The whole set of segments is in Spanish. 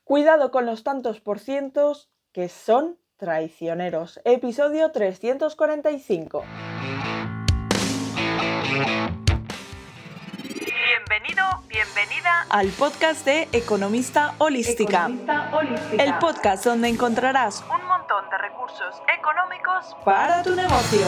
Cuidado con los tantos por cientos que son traicioneros. Episodio 345. Bienvenida al podcast de Economista Holística. El podcast donde encontrarás un montón de recursos económicos para tu negocio.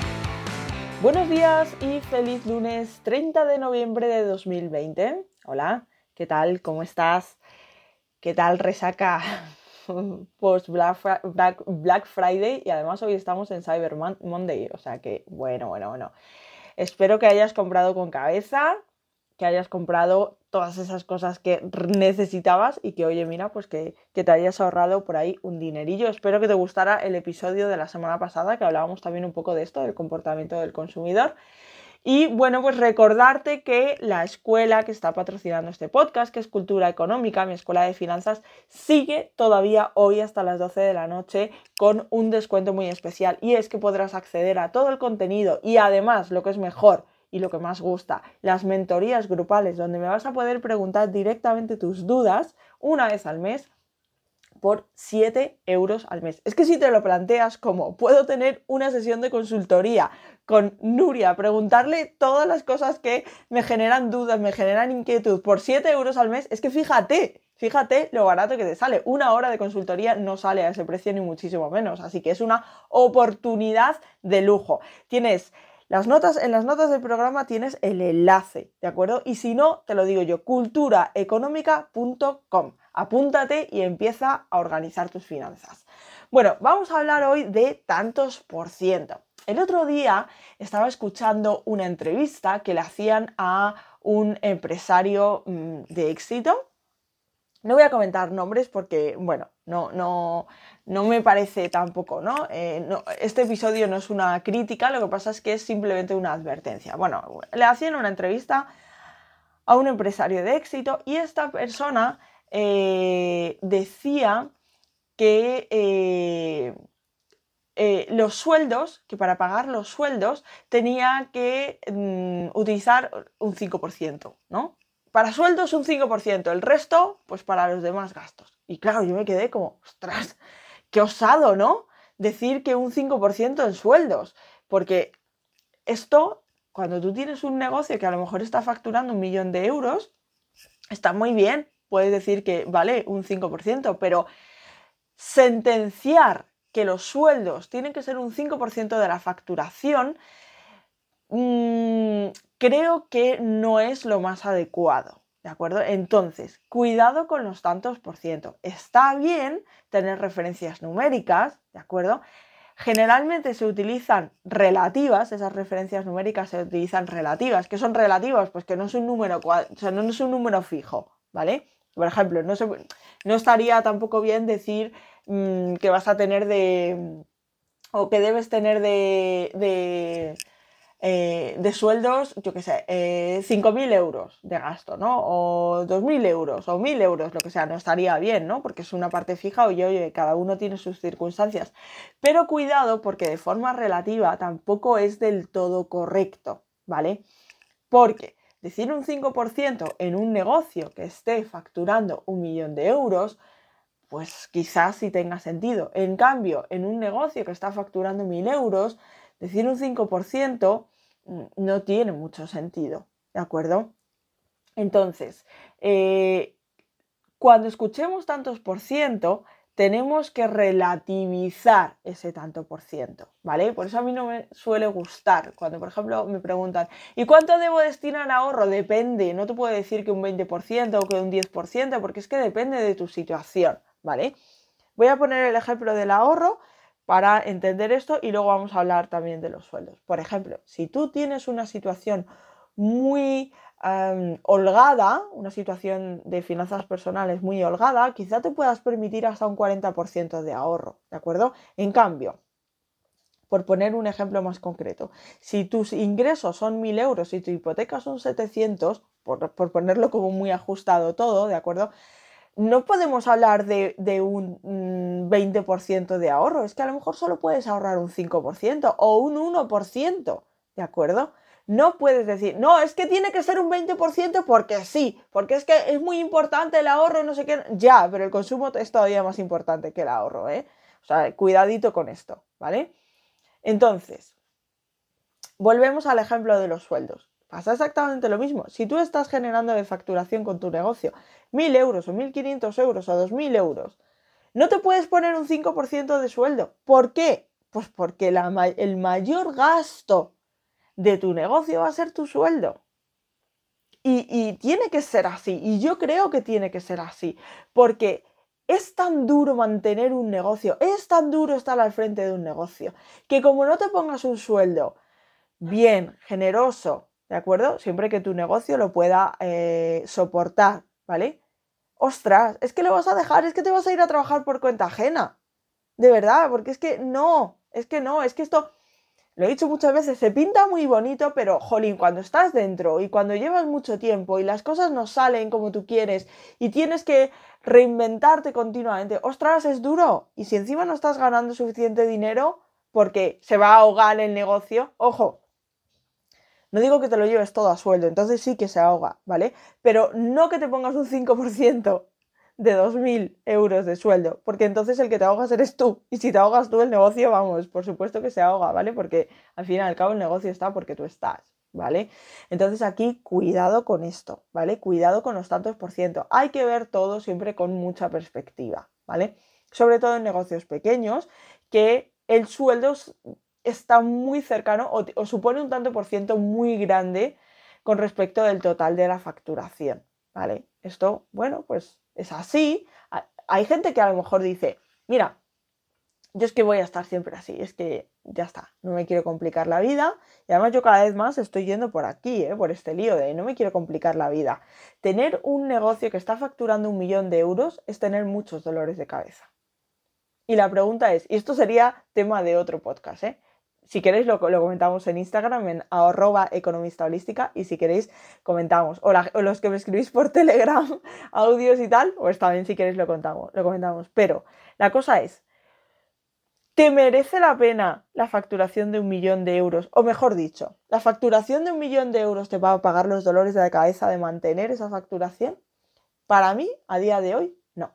Buenos días y feliz lunes 30 de noviembre de 2020. Hola, ¿qué tal? ¿Cómo estás? ¿Qué tal resaca post Black Friday? Y además hoy estamos en Cyber Monday, o sea que bueno. Espero que hayas comprado con cabeza, que hayas comprado todas esas cosas que necesitabas y que, oye, mira, pues que te hayas ahorrado por ahí un dinerillo. Espero que te gustara el episodio de la semana pasada, que hablábamos también un poco de esto, del comportamiento del consumidor. Y bueno, pues recordarte que la escuela que está patrocinando este podcast, que es Cultura Económica, mi escuela de finanzas, sigue todavía hoy hasta las 12 de la noche con un descuento muy especial. Y es que podrás acceder a todo el contenido y además, lo que es mejor y lo que más gusta, las mentorías grupales, donde me vas a poder preguntar directamente tus dudas una vez al mes por 7 euros al mes. Es que si te lo planteas como puedo tener una sesión de consultoría con Nuria, preguntarle todas las cosas que me generan dudas, me generan inquietud por 7 euros al mes, es que fíjate lo barato que te sale. Una hora de consultoría no sale a ese precio ni muchísimo menos, así que es una oportunidad de lujo. Tienes en las notas del programa tienes el enlace, ¿de acuerdo? Y si no, te lo digo yo, culturaeconómica.com. Apúntate y empieza a organizar tus finanzas. Bueno, vamos a hablar hoy de tantos por ciento. El otro día estaba escuchando una entrevista que le hacían a un empresario de éxito. No voy a comentar nombres porque, bueno, no me parece tampoco, ¿no? Este episodio no es una crítica, lo que pasa es que es simplemente una advertencia. Bueno, le hacían una entrevista a un empresario de éxito y esta persona decía que los sueldos, que para pagar los sueldos tenía que utilizar un 5%, ¿no? Para sueldos un 5%, el resto pues para los demás gastos. Y claro, yo me quedé como, ostras, qué osado, ¿no? Decir que un 5% en sueldos, porque esto, cuando tú tienes un negocio que a lo mejor está facturando 1 millón de euros, está muy bien, puedes decir que vale un 5%, pero sentenciar que los sueldos tienen que ser un 5% de la facturación, creo que no es lo más adecuado, ¿de acuerdo? Entonces, cuidado con los tantos por ciento. Está bien tener referencias numéricas, ¿de acuerdo? Generalmente se utilizan relativas, esas referencias numéricas se utilizan relativas. ¿Qué son relativas? Pues que no es un número, no es un número fijo, ¿vale? Por ejemplo, no estaría tampoco bien decir que vas a tener o que debes tener de sueldos, yo qué sé, 5.000 euros de gasto, ¿no? O 2.000 euros o 1.000 euros, lo que sea, no estaría bien, ¿no? Porque es una parte fija, oye, cada uno tiene sus circunstancias. Pero cuidado, porque de forma relativa tampoco es del todo correcto, ¿vale? Porque decir un 5% en un negocio que esté facturando 1 millón de euros, pues quizás sí tenga sentido. En cambio, en un negocio que está facturando 1.000 euros, decir un 5% no tiene mucho sentido, ¿de acuerdo? Entonces, cuando escuchemos tantos por ciento, tenemos que relativizar ese tanto por ciento, ¿vale? Por eso a mí no me suele gustar cuando, por ejemplo, me preguntan ¿y cuánto debo destinar a ahorro? Depende, no te puedo decir que un 20% o que un 10%, porque es que depende de tu situación, ¿vale? Voy a poner el ejemplo del ahorro para entender esto y luego vamos a hablar también de los sueldos. Por ejemplo, si tú tienes una situación muy holgada, una situación de finanzas personales muy holgada, quizá te puedas permitir hasta un 40% de ahorro, ¿de acuerdo? En cambio, por poner un ejemplo más concreto, si tus ingresos son 1.000 euros y tu hipoteca son 700, por ponerlo como muy ajustado todo, ¿de acuerdo? No podemos hablar de un 20% de ahorro, es que a lo mejor solo puedes ahorrar un 5% o un 1%, ¿de acuerdo? No puedes decir, no, es que tiene que ser un 20% porque sí, porque es que es muy importante el ahorro, no sé qué. Ya, pero el consumo es todavía más importante que el ahorro, ¿eh? O sea, cuidadito con esto, ¿vale? Entonces, volvemos al ejemplo de los sueldos. Pasa exactamente lo mismo. Si tú estás generando de facturación con tu negocio 1.000 euros o 1.500 euros o 2.000 euros, no te puedes poner un 5% de sueldo. ¿Por qué? Pues porque el mayor gasto de tu negocio va a ser tu sueldo. Y tiene que ser así. Y yo creo que tiene que ser así. Porque es tan duro mantener un negocio, es tan duro estar al frente de un negocio, que como no te pongas un sueldo bien, generoso, ¿de acuerdo? Siempre que tu negocio lo pueda soportar, ¿vale? Ostras, es que lo vas a dejar, es que te vas a ir a trabajar por cuenta ajena. De verdad, porque es que no, es que esto, lo he dicho muchas veces, se pinta muy bonito, pero jolín, cuando estás dentro y cuando llevas mucho tiempo y las cosas no salen como tú quieres y tienes que reinventarte continuamente, ostras, es duro. Y si encima no estás ganando suficiente dinero porque se va a ahogar el negocio, ojo, no digo que te lo lleves todo a sueldo, entonces sí que se ahoga, ¿vale? Pero no que te pongas un 5% de 2.000 euros de sueldo, porque entonces el que te ahogas eres tú. Y si te ahogas tú, el negocio, vamos, por supuesto que se ahoga, ¿vale? Porque al fin y al cabo el negocio está porque tú estás, ¿vale? Entonces aquí cuidado con esto, ¿vale? Cuidado con los tantos por ciento. Hay que ver todo siempre con mucha perspectiva, ¿vale? Sobre todo en negocios pequeños, que el sueldo está muy cercano o supone un tanto por ciento muy grande con respecto del total de la facturación, ¿vale? Esto, bueno, pues es así. Hay gente que a lo mejor dice, mira, yo es que voy a estar siempre así, es que ya está, no me quiero complicar la vida. Y además yo cada vez más estoy yendo por aquí, por este lío de no me quiero complicar la vida. Tener un negocio que está facturando 1.000.000 de euros es tener muchos dolores de cabeza. Y la pregunta es, y esto sería tema de otro podcast, si queréis lo comentamos en Instagram en @economistaholística y si queréis comentamos. O los que me escribís por Telegram, audios y tal, pues también si queréis lo comentamos. Pero la cosa es, ¿te merece la pena la facturación de 1.000.000 de euros? O mejor dicho, ¿la facturación de 1.000.000 de euros te va a pagar los dolores de la cabeza de mantener esa facturación? Para mí, a día de hoy, no.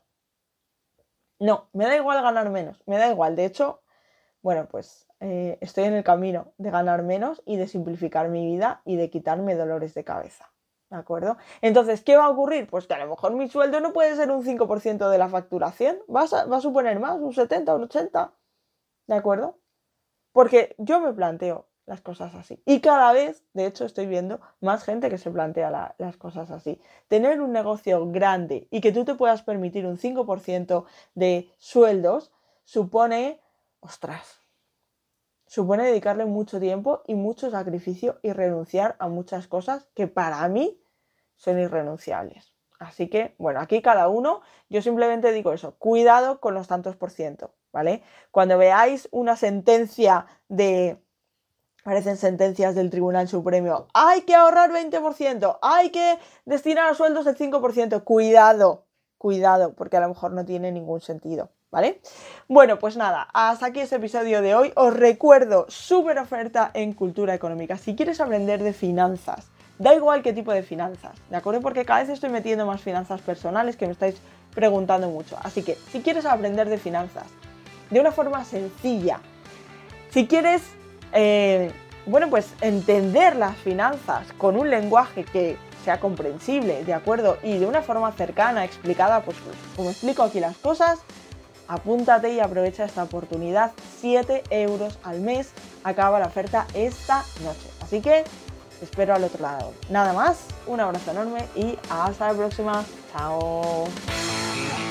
No, me da igual ganar menos, me da igual. De hecho, bueno, pues estoy en el camino de ganar menos y de simplificar mi vida y de quitarme dolores de cabeza, ¿de acuerdo? Entonces, ¿qué va a ocurrir? Pues que a lo mejor mi sueldo no puede ser un 5% de la facturación, va a suponer más, un 70, un 80, ¿de acuerdo? Porque yo me planteo las cosas así. Y cada vez, de hecho, estoy viendo más gente que se plantea las cosas así. Tener un negocio grande y que tú te puedas permitir un 5% de sueldos supone, ostras, supone dedicarle mucho tiempo y mucho sacrificio y renunciar a muchas cosas que para mí son irrenunciables. Así que, bueno, aquí cada uno, yo simplemente digo eso, cuidado con los tantos por ciento, ¿vale? Cuando veáis una sentencia parecen sentencias del Tribunal Supremo, hay que ahorrar 20%, hay que destinar a sueldos el 5%, cuidado, porque a lo mejor no tiene ningún sentido, ¿vale? Bueno, pues nada, hasta aquí este episodio de hoy. Os recuerdo, súper oferta en Cultura Económica. Si quieres aprender de finanzas, da igual qué tipo de finanzas, ¿de acuerdo? Porque cada vez estoy metiendo más finanzas personales que me estáis preguntando mucho. Así que, si quieres aprender de finanzas de una forma sencilla, si quieres, bueno, pues entender las finanzas con un lenguaje que sea comprensible, ¿de acuerdo? Y de una forma cercana, explicada, pues como explico aquí las cosas, apúntate y aprovecha esta oportunidad. 7 euros al mes, acaba la oferta esta noche. Así que te espero al otro lado. Nada más, un abrazo enorme y hasta la próxima. Chao.